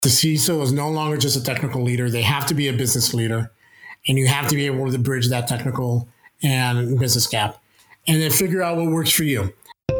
The CISO is no longer just a technical leader. They have to be a business leader, and you have to be able to bridge that technical and business gap and then figure out what works for you.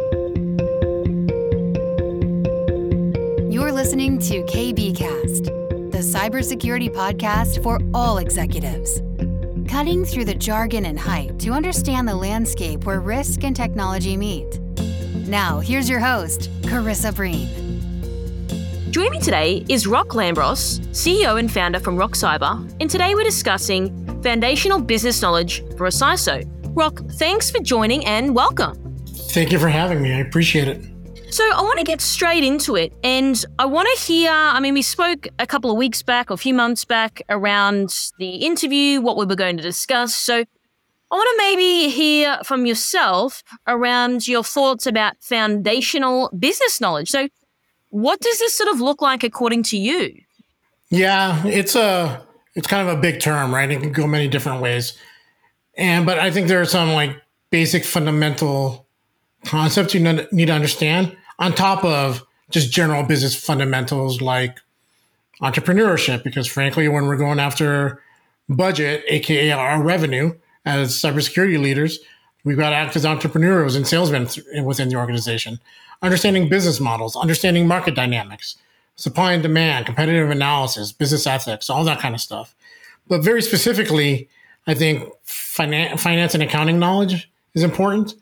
You're listening to KBcast, the cybersecurity podcast for all executives. Cutting through the jargon and hype to understand the landscape where risk and technology meet. Now, here's your host, Carissa Breen. Joining me today is Roch Lambros, CEO and founder from Roch Cyber, and today we're discussing foundational business knowledge for a CISO. Roch, thanks for joining and welcome. Thank you for having me. I appreciate it. So I want to get straight into it, and I want to hear, we spoke a couple of weeks back or a few months back around the interview, what we were going to discuss. So I want to maybe hear from yourself around your thoughts about foundational business knowledge. So what does this sort of look like according to you? Yeah, it's kind of a big term, right? It can go many different ways. But I think there are some basic fundamental concepts you need to understand on top of just general business fundamentals like entrepreneurship, because frankly, when we're going after budget, aka our revenue as cybersecurity leaders, we've got to act as entrepreneurs and salesmen within the organization. Understanding business models, understanding market dynamics, supply and demand, competitive analysis, business ethics, all that kind of stuff. But very specifically, I think finance and accounting knowledge is important.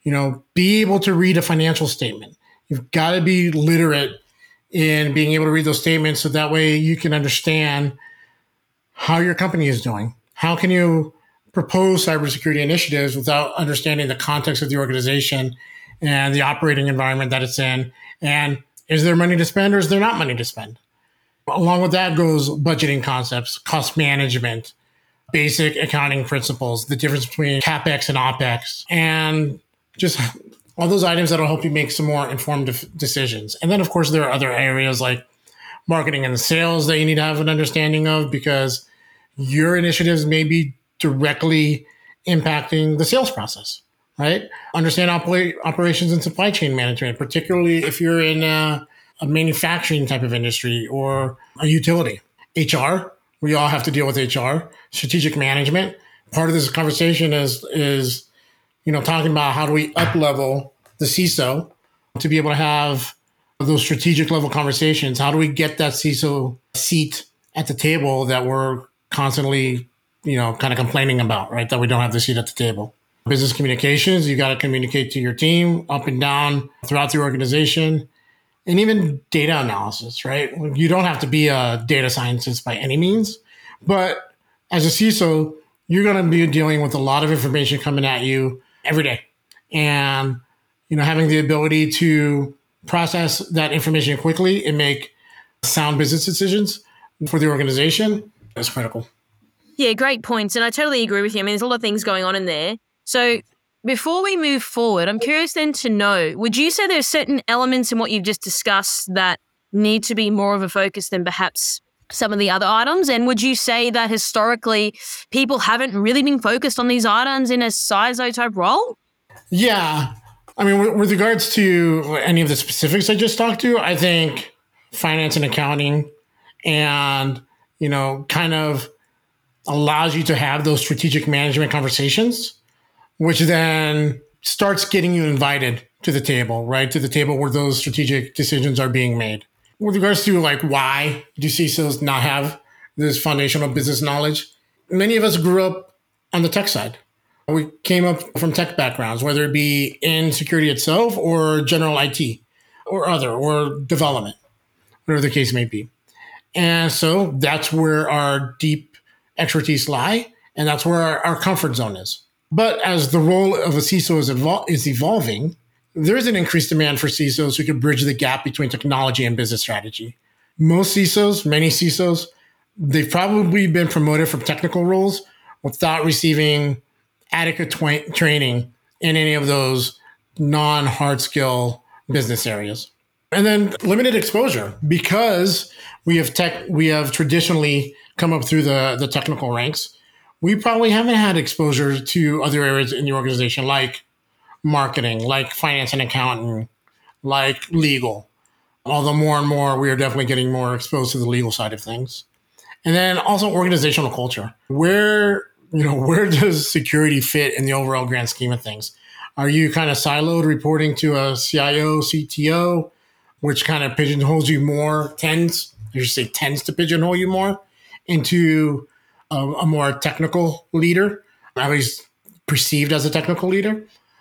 Be able to read a financial statement. You've got to be literate in being able to read those statements so that way you can understand how your company is doing. How can you propose cybersecurity initiatives without understanding the context of the organization and the operating environment that it's in? And is there money to spend or is there not money to spend? Along with that goes budgeting concepts, cost management, basic accounting principles, the difference between CapEx and OpEx, and just all those items that'll help you make some more informed decisions. And then, of course, there are other areas like marketing and sales that you need to have an understanding of because your initiatives may be directly impacting the sales process. Right? Understand operations and supply chain management, particularly if you're in a manufacturing type of industry or a utility. HR, we all have to deal with HR. Strategic management. Part of this conversation is talking about how do we up-level the CISO to be able to have those strategic level conversations. How do we get that CISO seat at the table that we're constantly, kind of complaining about, right? That we don't have the seat at the table. Business communications, you got to communicate to your team up and down throughout the organization, and even data analysis, right? You don't have to be a data scientist by any means, but as a CISO, you're going to be dealing with a lot of information coming at you every day. And, having the ability to process that information quickly and make sound business decisions for the organization is critical. Yeah, great points. And I totally agree with you. There's a lot of things going on in there. So before we move forward, I'm curious then to know, would you say there are certain elements in what you've just discussed that need to be more of a focus than perhaps some of the other items? And would you say that historically people haven't really been focused on these items in a CISO type role? Yeah. With regards to any of the specifics I just talked to, I think finance and accounting and, kind of allows you to have those strategic management conversations, which then starts getting you invited to the table, right? To the table where those strategic decisions are being made. With regards to why do CISOs not have this foundational business knowledge? Many of us grew up on the tech side. We came up from tech backgrounds, whether it be in security itself or general IT or development, whatever the case may be. And so that's where our deep expertise lie, and that's where our comfort zone is. But as the role of a CISO is evolving, there is an increased demand for CISOs who can bridge the gap between technology and business strategy. Many CISOs, they've probably been promoted from technical roles without receiving adequate training in any of those non-hard skill business areas. And then limited exposure because we have traditionally come up through the technical ranks. We probably haven't had exposure to other areas in the organization like marketing, like finance and accounting, like legal, Although more and more, we are definitely getting more exposed to the legal side of things. And then also organizational culture. Where does security fit in the overall grand scheme of things? Are you kind of siloed reporting to a CIO, CTO, which kind of pigeonholes you more, tends to pigeonhole you more into a more technical leader, at least perceived as a technical leader?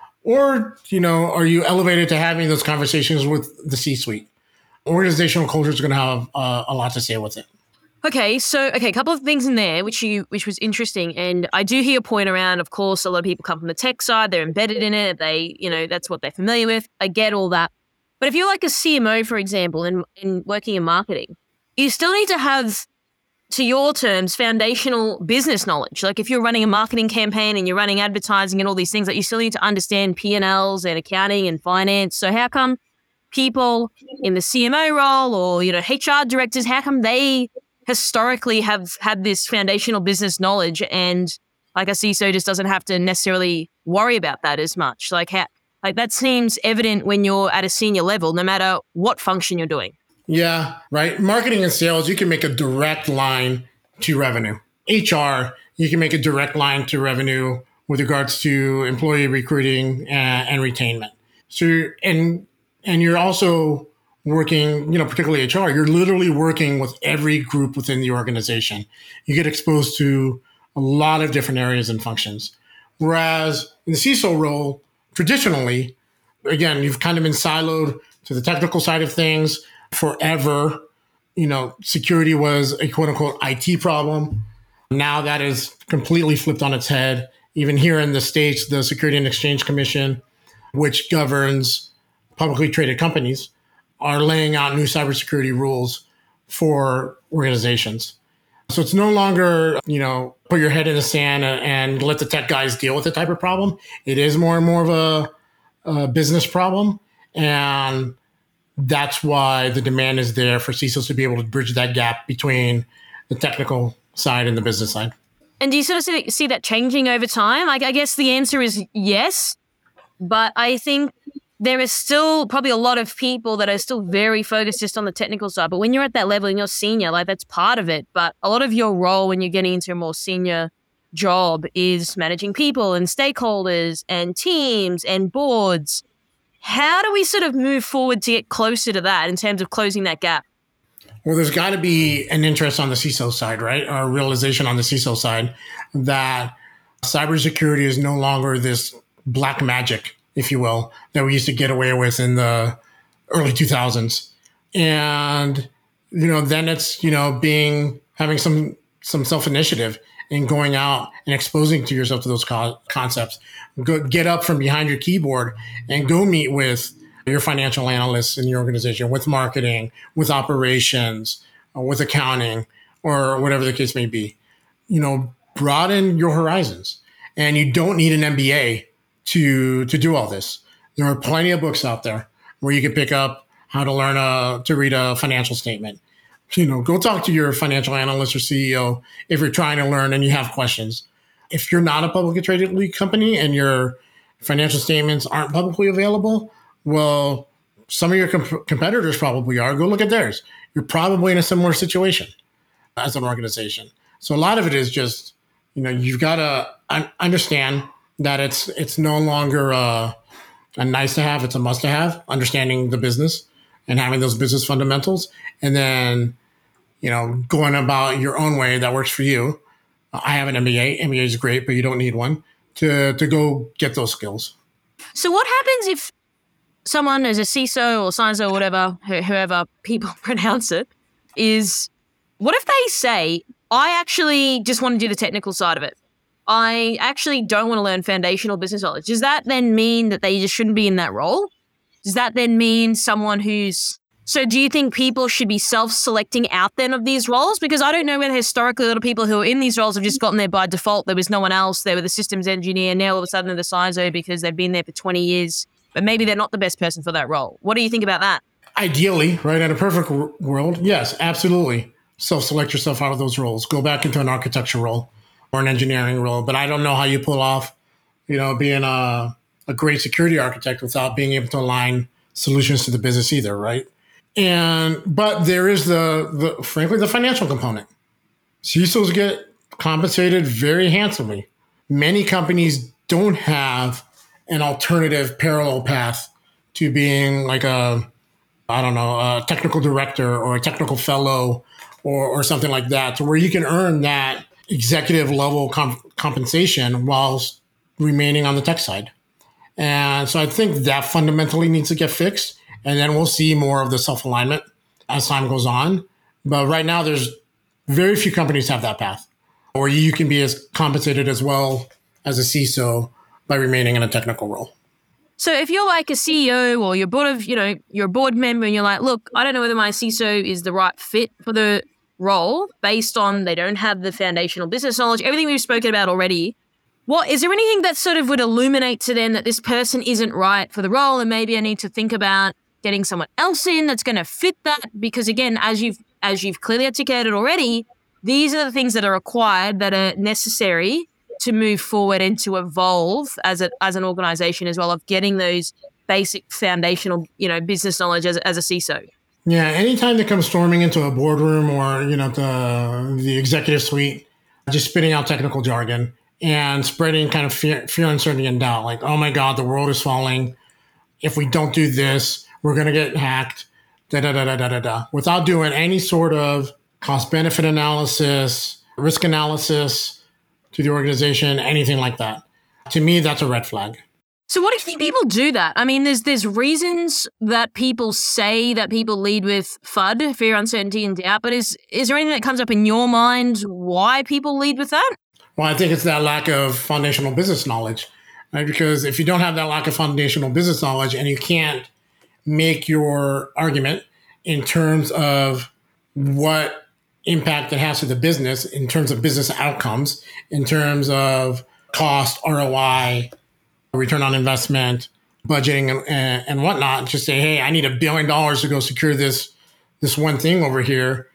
Or, are you elevated to having those conversations with the C-suite? Organizational culture is going to have a lot to say with it. Okay, so a couple of things in there which was interesting, and I do hear your point around. Of course, a lot of people come from the tech side; they're embedded in it. They, that's what they're familiar with. I get all that, but if you're like a CMO, for example, in working in marketing, you still need to have, to your terms, foundational business knowledge. Like if you're running a marketing campaign and you're running advertising and all these things, like you still need to understand P&Ls and accounting and finance. So how come people in the CMO role or HR directors, how come they historically have had this foundational business knowledge, and like a CISO just doesn't have to necessarily worry about that as much? Like that seems evident when you're at a senior level, no matter what function you're doing. Yeah, right. Marketing and sales, you can make a direct line to revenue. HR, you can make a direct line to revenue with regards to employee recruiting and retainment. So, and you're also working, particularly HR, you're literally working with every group within the organization. You get exposed to a lot of different areas and functions. Whereas in the CISO role, traditionally, again, you've kind of been siloed to the technical side of things forever. Security was a quote unquote IT problem. Now that is completely flipped on its head. Even here in the States, the Security and Exchange Commission, which governs publicly traded companies, are laying out new cybersecurity rules for organizations. So it's no longer, put your head in the sand and let the tech guys deal with the type of problem. It is more and more of a business problem. And that's why the demand is there for CISOs to be able to bridge that gap between the technical side and the business side. And do you sort of see that changing over time? Like, I guess the answer is yes, but I think there is still probably a lot of people that are still very focused just on the technical side. But when you're at that level and you're senior, like that's part of it. But a lot of your role when you're getting into a more senior job is managing people and stakeholders and teams and boards. How do we sort of move forward to get closer to that in terms of closing that gap? Well, there's got to be an interest on the CISO side, right? Or a realization on the CISO side that cybersecurity is no longer this black magic, if you will, that we used to get away with in the early 2000s. And, then it's, having some self-initiative and going out and exposing to yourself to those concepts. Get up from behind your keyboard and go meet with your financial analysts in your organization, with marketing, with operations, with accounting, or whatever the case may be. Broaden your horizons. And you don't need an MBA to do all this. There are plenty of books out there where you can pick up how to learn to read a financial statement. Go talk to your financial analyst or CEO if you're trying to learn and you have questions. If you're not a publicly traded company and your financial statements aren't publicly available, well, some of your competitors probably are. Go look at theirs. You're probably in a similar situation as an organization. So a lot of it is just, you've got to understand that it's no longer a nice to have, it's a must to have, understanding the business and having those business fundamentals, and then, going about your own way that works for you. I have an MBA. MBA is great, but you don't need one to go get those skills. So what happens if someone is a CISO or CISO or whatever, whoever people pronounce it, what if they say, I actually just want to do the technical side of it? I actually don't want to learn foundational business knowledge. Does that then mean that they just shouldn't be in that role? Does that then mean someone so do you think people should be self-selecting out then of these roles? Because I don't know whether historically a lot of people who are in these roles have just gotten there by default. There was no one else. They were the systems engineer. Now all of a sudden they're the CISO because they've been there for 20 years. But maybe they're not the best person for that role. What do you think about that? Ideally, right, in a perfect world, yes, absolutely. Self-select yourself out of those roles. Go back into an architecture role or an engineering role. But I don't know how you pull off, being a great security architect without being able to align solutions to the business either, right? But there is frankly, the financial component. CISOs get compensated very handsomely. Many companies don't have an alternative parallel path to being like a technical director or a technical fellow or something like that, to where you can earn that executive level compensation whilst remaining on the tech side. And so I think that fundamentally needs to get fixed. And then we'll see more of the self-alignment as time goes on. But right now, there's very few companies have that path, or you can be as compensated as well as a CISO by remaining in a technical role. So if you're like a CEO or you're a board member and you're like, look, I don't know whether my CISO is the right fit for the role based on they don't have the foundational business knowledge, everything we've spoken about already, is there anything that sort of would illuminate to them that this person isn't right for the role and maybe I need to think about getting someone else in that's going to fit that? Because again, as you've clearly articulated already, these are the things that are required, that are necessary to move forward and to evolve as an organization as well, of getting those basic foundational, business knowledge as a CISO. Yeah, anytime they come storming into a boardroom or, the executive suite, just spitting out technical jargon and spreading kind of fear, uncertainty, and doubt, like, oh my God, the world is falling. If we don't do this, we're going to get hacked, without doing any sort of cost-benefit analysis, risk analysis to the organization, anything like that. To me, that's a red flag. So what if people do that? I mean, there's reasons that people say that people lead with FUD, fear, uncertainty, and doubt, but is there anything that comes up in your mind why people lead with that? Well, I think it's that lack of foundational business knowledge, right? Because if you don't have that lack of foundational business knowledge and you can't make your argument in terms of what impact it has to the business, in terms of business outcomes, in terms of cost, ROI, return on investment, budgeting, and whatnot, just say, hey, I need $1 billion to go secure this one thing over here,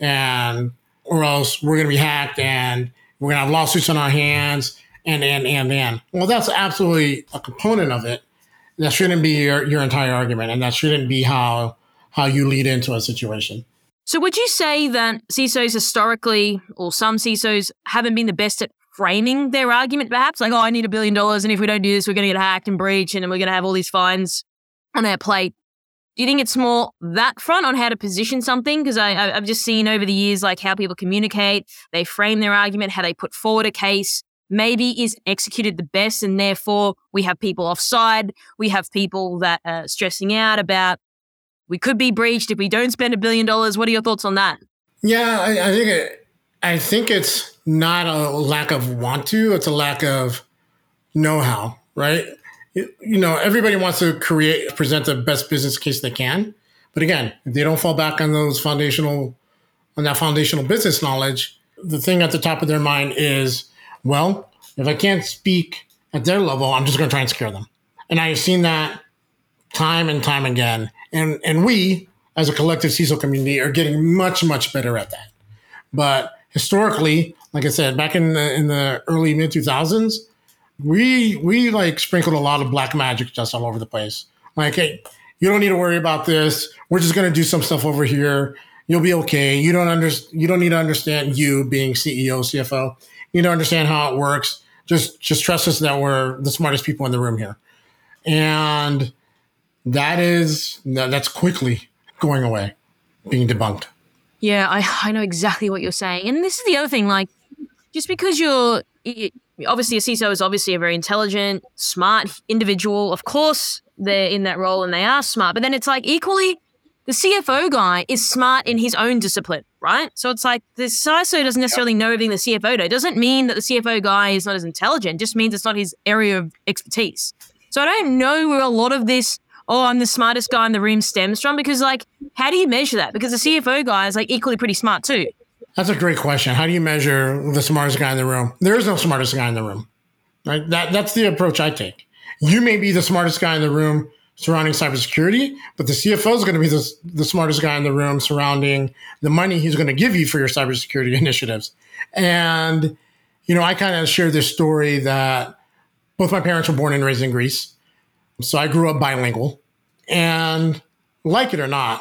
or else we're going to be hacked and we're going to have lawsuits on our hands, and. Well, that's absolutely a component of it. That shouldn't be your entire argument, and that shouldn't be how you lead into a situation. So would you say that CISOs historically, or some CISOs, haven't been the best at framing their argument, perhaps? Like, I need $1 billion, and if we don't do this, we're going to get hacked and breached, and then we're going to have all these fines on our plate. Do you think it's more that front on how to position something? Because I've just seen over the years, like, how people communicate, they frame their argument, how they put forward a case, maybe isn't executed the best, and therefore we have people offside. We have people that are stressing out about, we could be breached if we don't spend $1 billion. What are your thoughts on that? Yeah, I think it's not a lack of want to, it's a lack of know-how, right? Everybody wants to present the best business case they can. But again, if they don't fall back on that foundational business knowledge, the thing at the top of their mind is, well, if I can't speak at their level, I'm just going to try and scare them. And I've seen that time and time again. And we, as a collective CISO community, are getting much, much better at that. But historically, like I said, back in the early mid-2000s, we like sprinkled a lot of black magic just all over the place. Like, hey, you don't need to worry about this. We're just going to do some stuff over here. You'll be okay. You don't need to understand, you being CEO, CFO. You don't understand how it works. Just trust us that we're the smartest people in the room here. And that's quickly going away, being debunked. Yeah, I know exactly what you're saying. And this is the other thing, like, just because obviously a CISO is obviously a very intelligent, smart individual. Of course, they're in that role and they are smart. But then it's like, equally, the CFO guy is smart in his own discipline, right? So it's like the CISO doesn't necessarily know everything the CFO does. It doesn't mean that the CFO guy is not as intelligent. It just means it's not his area of expertise. So I don't know where a lot of this, I'm the smartest guy in the room stems from, because, like, how do you measure that? Because the CFO guy is, like, equally pretty smart too. That's a great question. How do you measure the smartest guy in the room? There is no smartest guy in the room, right? That's the approach I take. You may be the smartest guy in the room surrounding cybersecurity, but the CFO is going to be the smartest guy in the room surrounding the money he's going to give you for your cybersecurity initiatives. And, I kind of share this story that both my parents were born and raised in Greece. So I grew up bilingual, and like it or not,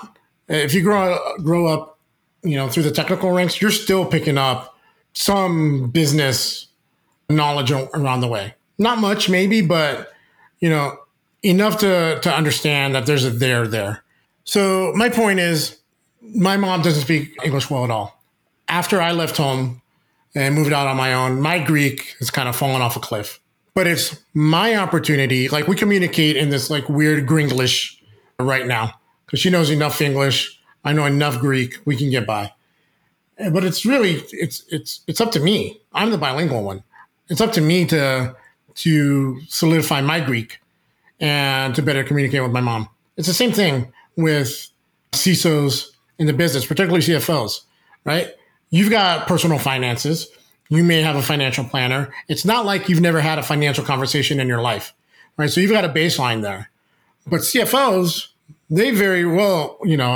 If you grow up, through the technical ranks, you're still picking up some business knowledge around the way. Not much, maybe, but enough to understand that there's a there. So my point is, my mom doesn't speak English well at all. After I left home and moved out on my own, my Greek has kind of fallen off a cliff. But it's my opportunity. Like, we communicate in this like weird Gringlish right now because she knows enough English. I know enough Greek. We can get by. But it's really, it's up to me. I'm the bilingual one. It's up to me to solidify my Greek and to better communicate with my mom. It's the same thing with CISOs in the business, particularly CFOs, right? You've got personal finances. You may have a financial planner. It's not like you've never had a financial conversation in your life, right? So you've got a baseline there. But CFOs, they very well,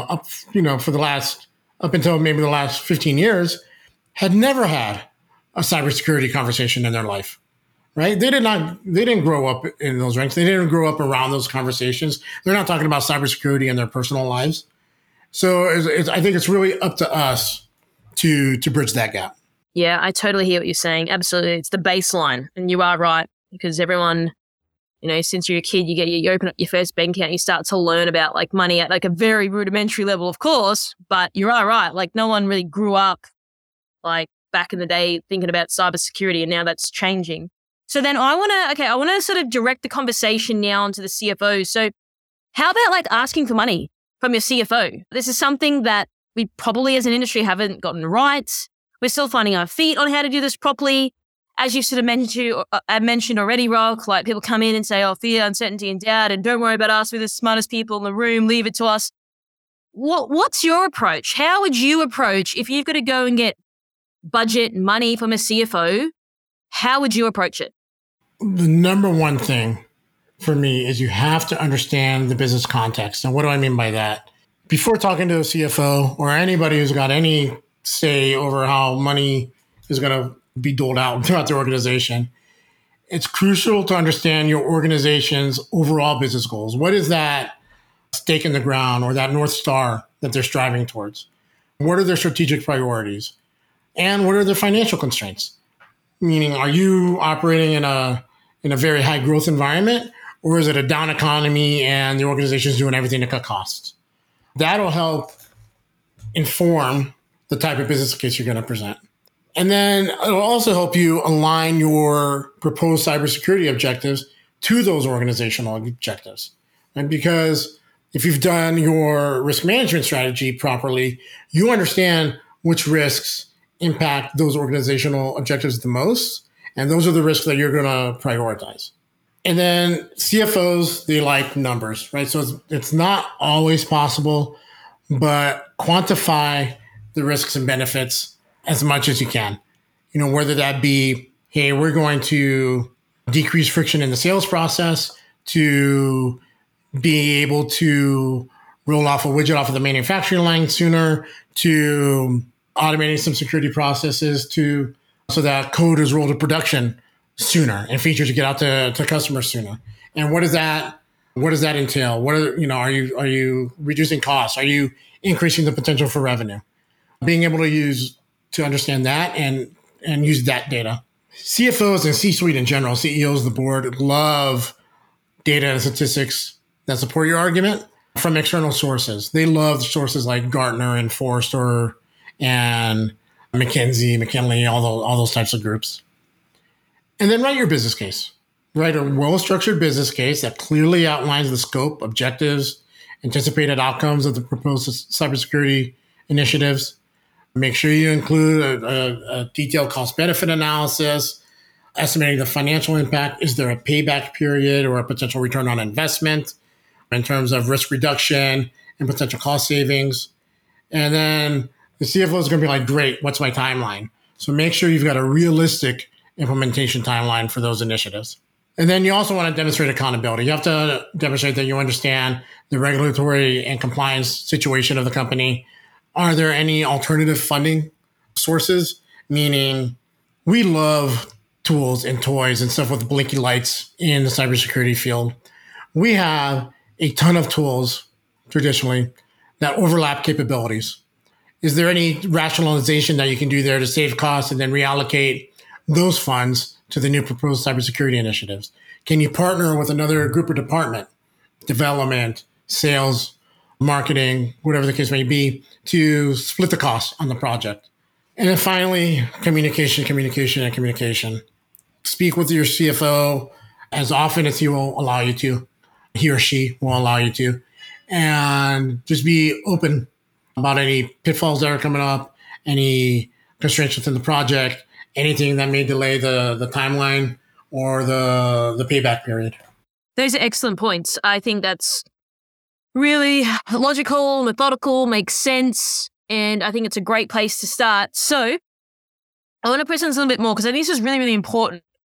up until maybe the last 15 years, had never had a cybersecurity conversation in their life, right? They didn't grow up in those ranks. They didn't grow up around those conversations. They're not talking about cybersecurity in their personal lives. So I think it's really up to us to bridge that gap. Yeah, I totally hear what you're saying. Absolutely. It's the baseline. And you are right, because everyone, since you're a kid, you open up your first bank account, you start to learn about like money at like a very rudimentary level, of course, but you are right. Like, no one really grew up like back in the day thinking about cybersecurity, and now that's changing. So then I want to sort of direct the conversation now onto the CFO. So how about like asking for money from your CFO? This is something that we probably as an industry haven't gotten right. We're still finding our feet on how to do this properly. As you sort of mentioned already, Rock, like people come in and say, oh, fear, uncertainty, and doubt, and don't worry about us. We're the smartest people in the room. Leave it to us. What's your approach? How would you approach if you've got to go and get budget money from a CFO? How would you approach it? The number one thing for me is you have to understand the business context. And what do I mean by that? Before talking to a CFO or anybody who's got any say over how money is going to be doled out throughout the organization, it's crucial to understand your organization's overall business goals. What is that stake in the ground or that North Star that they're striving towards? What are their strategic priorities? And what are their financial constraints? Meaning, are you operating in a very high growth environment, or is it a down economy and the organization is doing everything to cut costs? That'll help inform the type of business case you're going to present. And then it'll also help you align your proposed cybersecurity objectives to those organizational objectives. And because if you've done your risk management strategy properly, you understand which risks impact those organizational objectives the most. And those are the risks that you're going to prioritize. And then CFOs, they like numbers, right? So it's not always possible, but quantify the risks and benefits as much as you can. Whether that be, hey, we're going to decrease friction in the sales process, to be able to roll off a widget off of the manufacturing line sooner, to automating some security processes so that code is rolled to production sooner and features get out to customers sooner. And what does that entail? What are you reducing costs? Are you increasing the potential for revenue? Being able to understand that and use that data. CFOs and C-suite in general, CEOs of the board, love data and statistics that support your argument from external sources. They love sources like Gartner and Forrester and McKinsey, all those types of groups. And then write your business case. Write a well-structured business case that clearly outlines the scope, objectives, anticipated outcomes of the proposed cybersecurity initiatives. Make sure you include a detailed cost-benefit analysis, estimating the financial impact. Is there a payback period or a potential return on investment in terms of risk reduction and potential cost savings? And then the CFO is going to be like, great, what's my timeline? So make sure you've got a realistic implementation timeline for those initiatives. And then you also want to demonstrate accountability. You have to demonstrate that you understand the regulatory and compliance situation of the company. Are there any alternative funding sources? Meaning, we love tools and toys and stuff with blinky lights in the cybersecurity field. We have a ton of tools traditionally that overlap capabilities? Is there any rationalization that you can do there to save costs and then reallocate those funds to the new proposed cybersecurity initiatives? Can you partner with another group or department, development, sales, marketing, whatever the case may be, to split the costs on the project? And then finally, communication. Speak with your CFO as often as he will allow you to, he or she will allow you to, and just be open about any pitfalls that are coming up, any constraints within the project, anything that may delay the timeline or the payback period. Those are excellent points. I think that's really logical, methodical, makes sense, and I think it's a great place to start. So I want to press on this a little bit more because I think this is really, really important.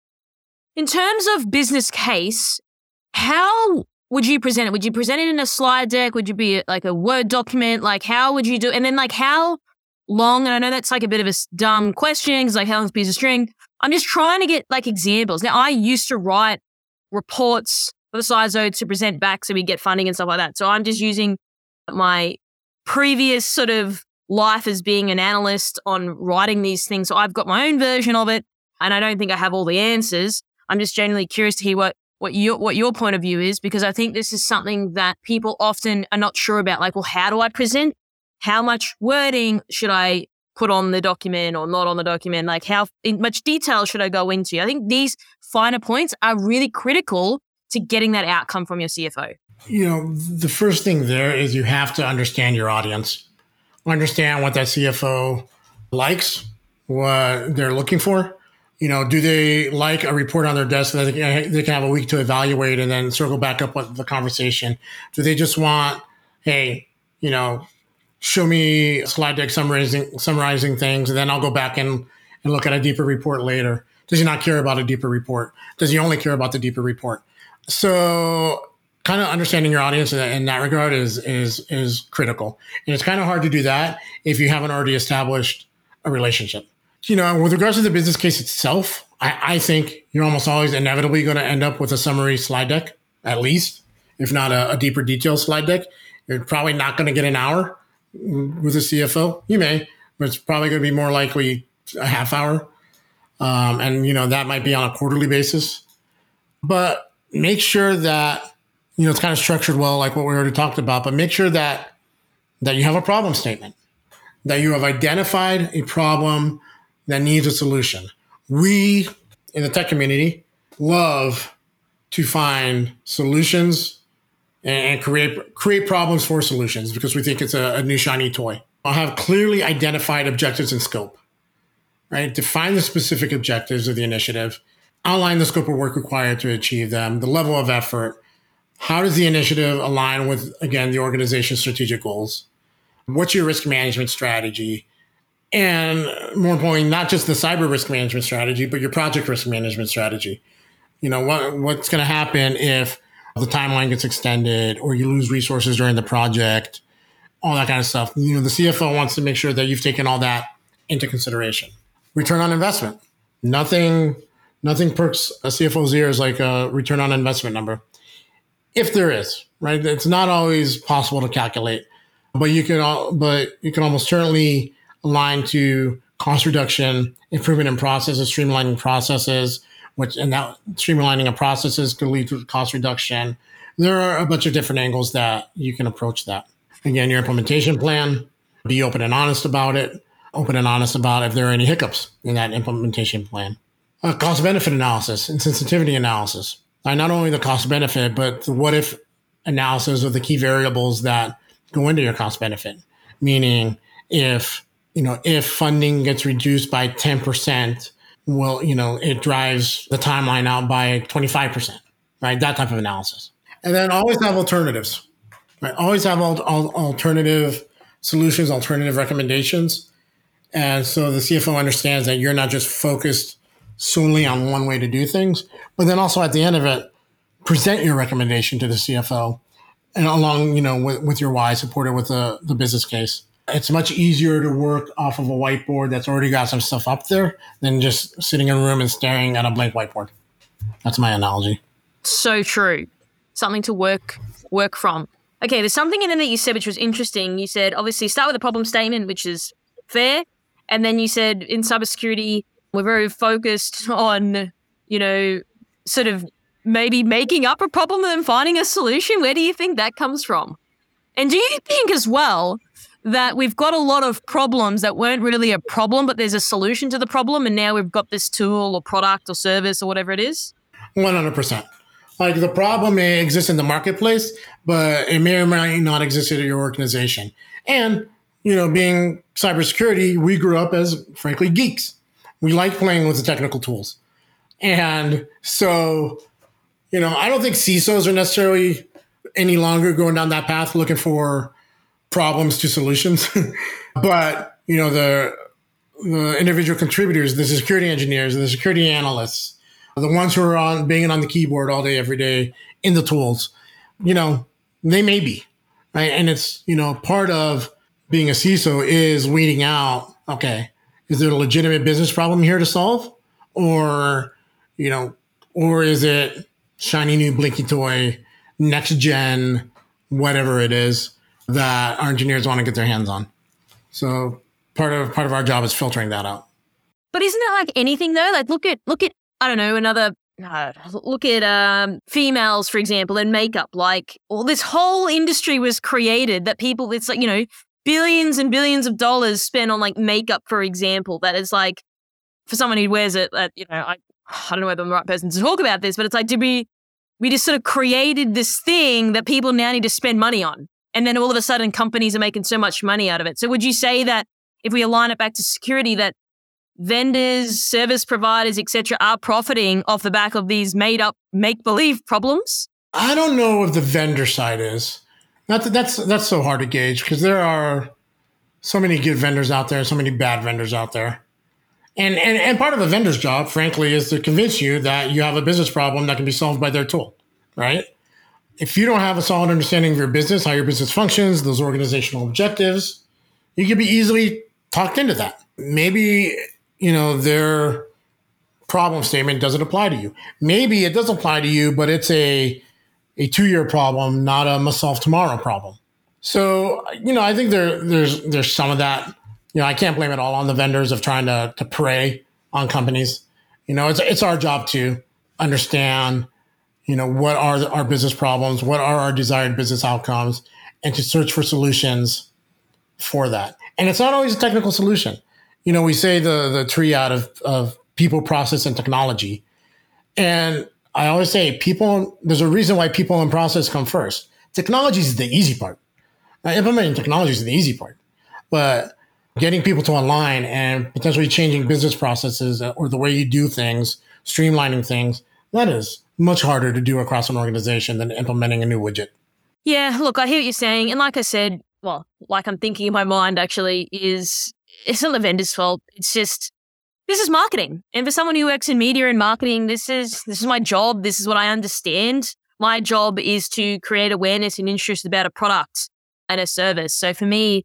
In terms of business case, how would you present it? Would you present it in a slide deck? Would you be like a Word document? Like, how would you do it? And then like how long? And I know that's like a bit of a dumb question because like how long is a piece of string? I'm just trying to get like examples. Now, I used to write reports for the CISO to present back so we get funding and stuff like that. So I'm just using my previous sort of life as being an analyst on writing these things. So I've got my own version of it, and I don't think I have all the answers. I'm just genuinely curious to hear what your point of view is, because I think this is something that people often are not sure about. Like, well, how do I present? How much wording should I put on the document or not on the document? Like, how much detail should I go into? I think these finer points are really critical to getting that outcome from your CFO. The first thing there is you have to understand your audience, understand what that CFO likes, what they're looking for. Do they like a report on their desk so that they can have a week to evaluate and then circle back up with the conversation? Do they just want, hey, show me a slide deck summarizing things, and then I'll go back and look at a deeper report later? Does he not care about a deeper report? Does he only care about the deeper report? So kind of understanding your audience in that regard is critical. And it's kind of hard to do that if you haven't already established a relationship. With regards to the business case itself, I think you're almost always inevitably going to end up with a summary slide deck, at least, if not a deeper detailed slide deck. You're probably not going to get an hour with a CFO. You may, but it's probably going to be more likely a half hour. And that might be on a quarterly basis. But make sure that, it's kind of structured well, like what we already talked about, but make sure that you have a problem statement, that you have identified a problem that needs a solution. We, in the tech community, love to find solutions and create problems for solutions because we think it's a new shiny toy. I'll have clearly identified objectives and scope, right? Define the specific objectives of the initiative, outline the scope of work required to achieve them, the level of effort. How does the initiative align with, again, the organization's strategic goals? What's your risk management strategy? And more importantly, not just the cyber risk management strategy, but your project risk management strategy. What's going to happen if the timeline gets extended or you lose resources during the project, all that kind of stuff. The CFO wants to make sure that you've taken all that into consideration. Return on investment. Nothing perks a CFO's ears like a return on investment number. If there is, right? It's not always possible to calculate, but you can almost certainly align to cost reduction, improvement in processes, streamlining processes, and that streamlining of processes could lead to cost reduction. There are a bunch of different angles that you can approach that. Again, your implementation plan, be open and honest about it. Open and honest about if there are any hiccups in that implementation plan. Cost benefit analysis and sensitivity analysis. Not only the cost benefit, but the what if analysis of the key variables that go into your cost benefit. Meaning if funding gets reduced by 10%, well, it drives the timeline out by 25%, right? That type of analysis. And then always have alternatives, right? Always have alternative solutions, alternative recommendations. And so the CFO understands that you're not just focused solely on one way to do things, but then also at the end of it, present your recommendation to the CFO and along, with your why, supported with the business case. It's much easier to work off of a whiteboard that's already got some stuff up there than just sitting in a room and staring at a blank whiteboard. That's my analogy. So true. Something to work from. Okay, there's something in there that you said which was interesting. You said, obviously, start with a problem statement, which is fair. And then you said in cybersecurity, we're very focused on, sort of maybe making up a problem and then finding a solution. Where do you think that comes from? And do you think as well that we've got a lot of problems that weren't really a problem, but there's a solution to the problem, and now we've got this tool or product or service or whatever it is? 100%. Like the problem may exist in the marketplace, but it may or may not exist in your organization. And, being cybersecurity, we grew up as, frankly, geeks. We like playing with the technical tools. And so, I don't think CISOs are necessarily any longer going down that path looking for problems to solutions. But, the individual contributors, the security engineers, the security analysts, the ones who are banging on the keyboard all day, every day in the tools, they may be, right? And it's, part of being a CISO is weeding out, okay, is there a legitimate business problem here to solve? Or is it shiny new blinky toy, next gen, whatever it is that our engineers want to get their hands on? So part of our job is filtering that out. But isn't it like anything though? Like look at I don't know, look at females, for example, and makeup. Like all this whole industry was created that people, it's like, billions and billions of dollars spent on like makeup, for example, that is like, for someone who wears it, I don't know whether I'm the right person to talk about this, but it's like, did we just sort of created this thing that people now need to spend money on. And then all of a sudden companies are making so much money out of it. So would you say that if we align it back to security, that vendors, service providers, etc., are profiting off the back of these made-up, make-believe problems? I don't know if the vendor side is. That's so hard to gauge because there are so many good vendors out there, so many bad vendors out there. And part of a vendor's job, frankly, is to convince you that you have a business problem that can be solved by their tool, right? If you don't have a solid understanding of your business, how your business functions, those organizational objectives, you could be easily talked into that. Maybe their problem statement doesn't apply to you. Maybe it does apply to you, but it's a 2-year problem, not a must solve tomorrow problem. So, I think there's some of that. I can't blame it all on the vendors of trying to prey on companies. It's our job to understand, what are our business problems, what are our desired business outcomes, and to search for solutions for that. And it's not always a technical solution. We say the triad of people, process, and technology. And I always say there's a reason why people and process come first. Technology is the easy part. Implementing technology is the easy part. But getting people to align and potentially changing business processes or the way you do things, streamlining things, that is much harder to do across an organization than implementing a new widget. Yeah, look, I hear what you're saying. And like I said, like I'm thinking in my mind actually is, it's not the vendor's fault. It's just, this is marketing. And for someone who works in media and marketing, this is my job. This is what I understand. My job is to create awareness and interest about a product and a service. So for me,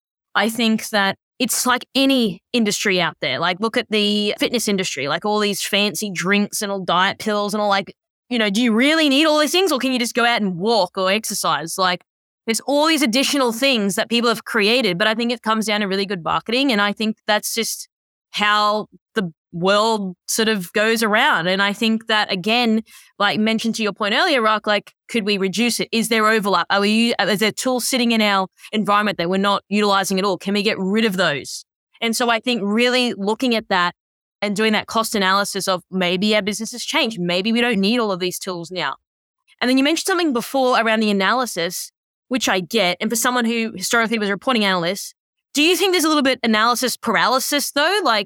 I think that it's like any industry out there. Like look at the fitness industry, like all these fancy drinks and all diet pills and all like, do you really need all these things or can you just go out and walk or exercise? Like there's all these additional things that people have created, but I think it comes down to really good marketing. And I think that's just how the world sort of goes around. And I think that, again, like mentioned to your point earlier, Rock, like, could we reduce it? Is there overlap? Is there tools sitting in our environment that we're not utilizing at all? Can we get rid of those? And so I think really looking at that and doing that cost analysis of maybe our business has changed. Maybe we don't need all of these tools now. And then you mentioned something before around the analysis, which I get. And for someone who historically was a reporting analyst, do you think there's a little bit analysis paralysis though? Like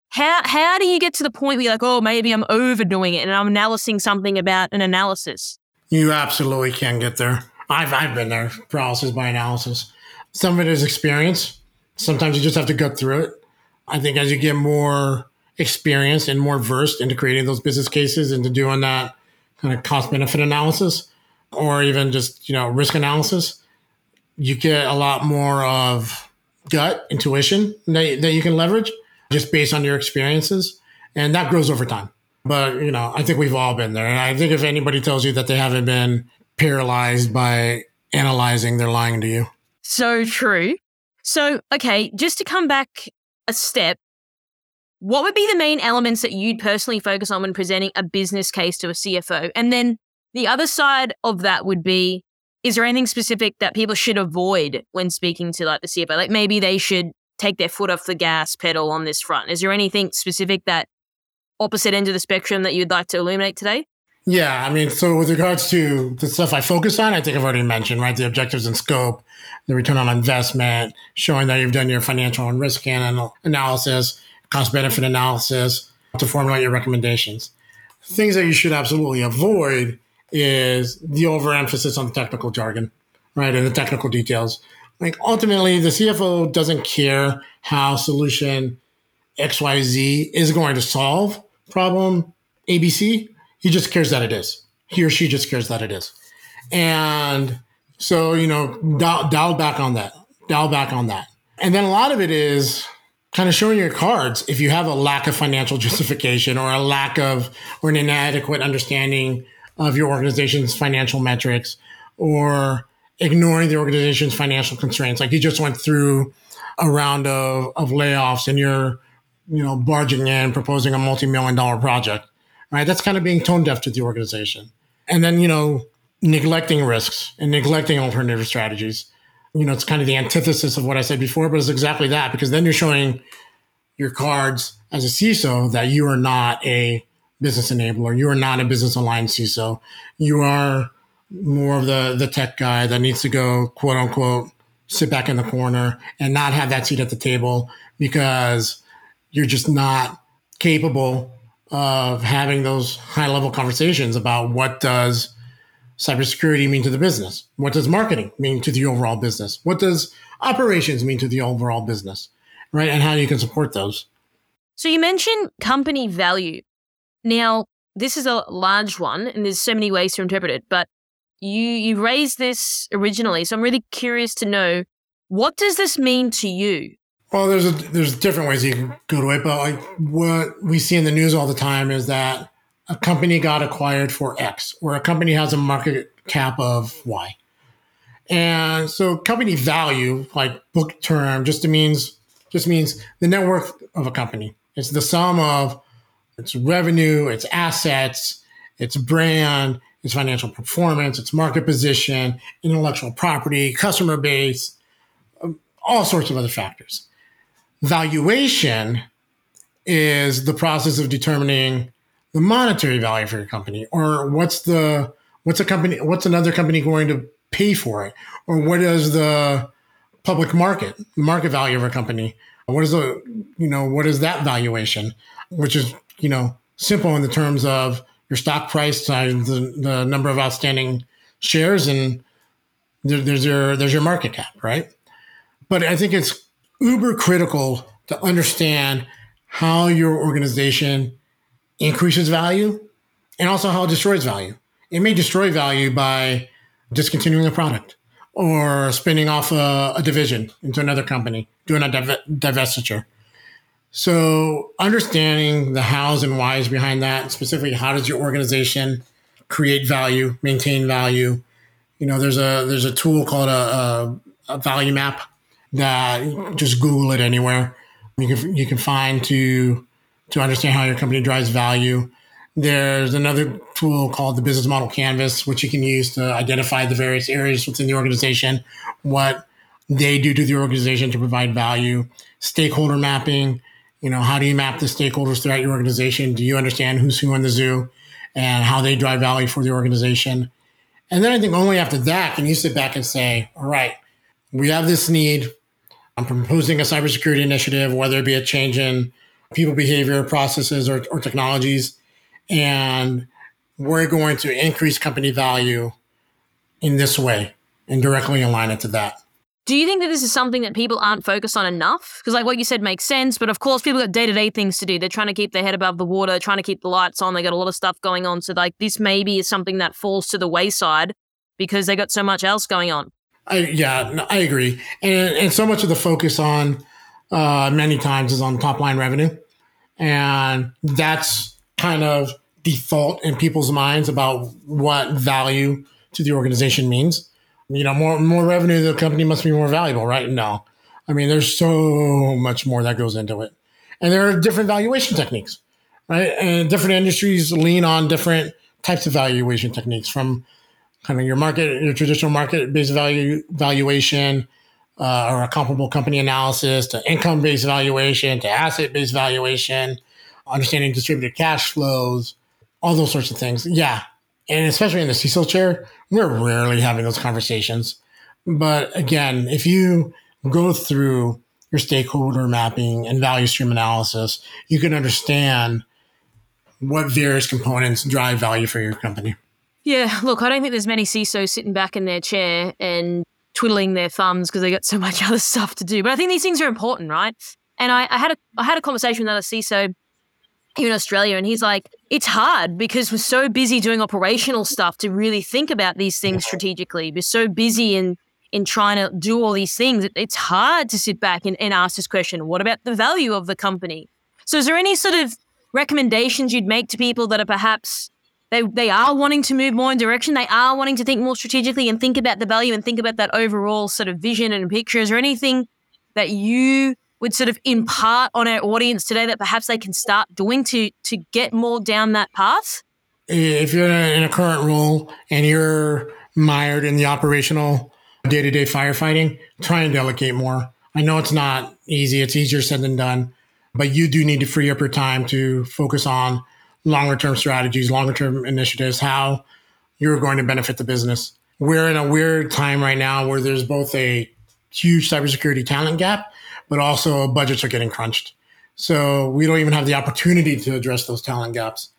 how do you get to the point where you're like, oh, maybe I'm overdoing it and I'm analyzing something about an analysis? You absolutely can get there. I've been there, paralysis by analysis. Some of it is experience. Sometimes you just have to go through it. I think as you get more experienced and more versed into creating those business cases, into doing that kind of cost benefit analysis, or even just, risk analysis, you get a lot more of gut intuition that you can leverage just based on your experiences. And that grows over time. But, I think we've all been there. And I think if anybody tells you that they haven't been paralyzed by analyzing they're lying to you. So true. So, okay, just to come back a step, what would be the main elements that you'd personally focus on when presenting a business case to a CFO? And then the other side of that would be, is there anything specific that people should avoid when speaking to like the CFO? Like maybe they should take their foot off the gas pedal on this front. Is there anything specific that opposite end of the spectrum that you'd like to illuminate today? Yeah, I mean, so with regards to the stuff I focus on, I think I've already mentioned, right? The objectives and scope, the return on investment, showing that you've done your financial and risk analysis, cost benefit analysis to formulate your recommendations. Things that you should absolutely avoid is the overemphasis on the technical jargon, right? And the technical details. Like ultimately, the CFO doesn't care how solution XYZ is going to solve problem ABC. He just cares that it is. He or she just cares that it is. And so, dial back on that. Dial back on that. And then a lot of it is kind of showing your cards if you have a lack of financial justification or or an inadequate understanding of your organization's financial metrics or ignoring the organization's financial constraints. Like you just went through a round of layoffs and you're, barging in, proposing a multi-million-dollar project. Right, that's kind of being tone deaf to the organization. And then, neglecting risks and neglecting alternative strategies. It's kind of the antithesis of what I said before, but it's exactly that, because then you're showing your cards as a CISO that you are not a business enabler. You are not a business aligned CISO. You are more of the tech guy that needs to go, quote unquote, sit back in the corner and not have that seat at the table because you're just not capable of having those high-level conversations about what does cybersecurity mean to the business? What does marketing mean to the overall business? What does operations mean to the overall business, right? And how you can support those. So you mentioned company value. Now, this is a large one, and there's so many ways to interpret it, but you raised this originally, so I'm really curious to know, what does this mean to you? Well, there's different ways you can go to it, but like what we see in the news all the time is that a company got acquired for X, or a company has a market cap of Y. And so company value, like book term, just means the net worth of a company. It's the sum of its revenue, its assets, its brand, its financial performance, its market position, intellectual property, customer base, all sorts of other factors. Valuation is the process of determining the monetary value for your company, or what's another company going to pay for it, or what is the public market value of a company? What is that valuation, which is, simple in the terms of your stock price times the number of outstanding shares, and there's your market cap, right? But I think it's uber critical to understand how your organization increases value and also how it destroys value. It may destroy value by discontinuing a product or spinning off a division into another company, doing a divestiture. So understanding the hows and whys behind that, specifically how does your organization create value, maintain value? There's a tool called a value map that just Google it anywhere. You can find to understand how your company drives value. There's another tool called the Business Model Canvas, which you can use to identify the various areas within the organization, what they do to the organization to provide value. Stakeholder mapping, how do you map the stakeholders throughout your organization? Do you understand who's who in the zoo and how they drive value for the organization? And then I think only after that can you sit back and say, all right, we have this need. I'm proposing a cybersecurity initiative, whether it be a change in people behavior, processes, or technologies, and we're going to increase company value in this way and directly align it to that. Do you think that this is something that people aren't focused on enough? Because like what you said makes sense, but of course people got day-to-day things to do. They're trying to keep their head above the water, trying to keep the lights on. They got a lot of stuff going on. So like this maybe is something that falls to the wayside because they got so much else going on. I agree. And so much of the focus on many times is on top line revenue. And that's kind of default in people's minds about what value to the organization means. More revenue, the company must be more valuable, right? No. I mean, there's so much more that goes into it. And there are different valuation techniques, right? And different industries lean on different types of valuation techniques, from kind of your traditional market-based valuation, or a comparable company analysis, to income-based valuation, to asset-based valuation, understanding distributed cash flows, all those sorts of things. Yeah. And especially in the CISO chair, we're rarely having those conversations. But again, if you go through your stakeholder mapping and value stream analysis, you can understand what various components drive value for your company. Yeah, look, I don't think there's many CISOs sitting back in their chair and twiddling their thumbs because they got so much other stuff to do. But I think these things are important, right? And I had a conversation with another CISO here in Australia, and he's like, it's hard because we're so busy doing operational stuff to really think about these things strategically. We're so busy in trying to do all these things. It's hard to sit back and ask this question, what about the value of the company? So is there any sort of recommendations you'd make to people that are perhaps they are wanting to move more in direction, they are wanting to think more strategically and think about the value and think about that overall sort of vision and picture? Is there anything that you would sort of impart on our audience today that perhaps they can start doing to get more down that path? If you're in a current role and you're mired in the operational day-to-day firefighting, try and delegate more. I know it's not easy. It's easier said than done, but you do need to free up your time to focus on longer-term strategies, longer-term initiatives, how you're going to benefit the business. We're in a weird time right now where there's both a huge cybersecurity talent gap, but also budgets are getting crunched. So we don't even have the opportunity to address those talent gaps.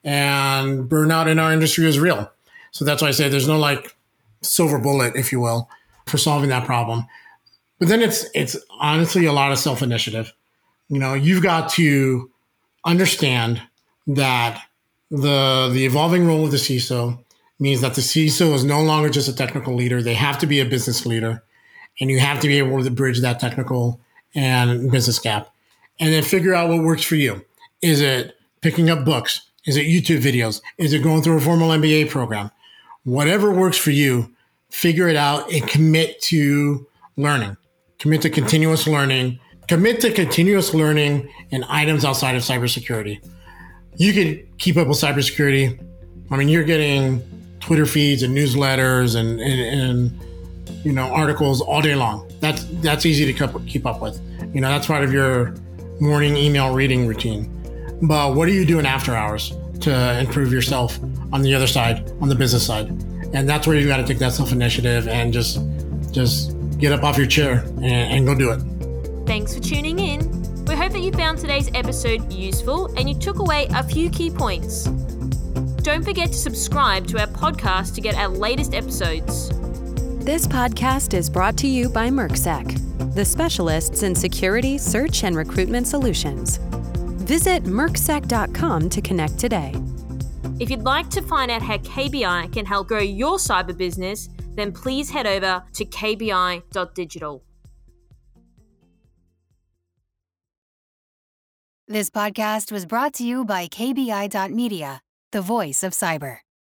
And burnout in our industry is real. So that's why I say there's no like silver bullet, if you will, for solving that problem. But then it's honestly a lot of self-initiative. You've got to understand that the evolving role of the CISO means that the CISO is no longer just a technical leader. They have to be a business leader, and you have to be able to bridge that technical and business gap, and then figure out what works for you. Is it picking up books? Is it YouTube videos? Is it going through a formal MBA program? Whatever works for you, figure it out and commit to learning. Commit to continuous learning. Commit to continuous learning in items outside of cybersecurity. You can keep up with cybersecurity. I mean, you're getting Twitter feeds and newsletters and articles all day long. That's easy to keep up with. That's part of your morning email reading routine. But what are you doing after hours to improve yourself on the other side, on the business side? And that's where you got to take that self-initiative and just get up off your chair and go do it. Thanks for tuning in. We hope that you found today's episode useful and you took away a few key points. Don't forget to subscribe to our podcast to get our latest episodes. This podcast is brought to you by MERCSEC, the specialists in security, search, and recruitment solutions. Visit MERCSEC.com to connect today. If you'd like to find out how KBI can help grow your cyber business, then please head over to kbi.digital. This podcast was brought to you by KBI.media, the voice of cyber.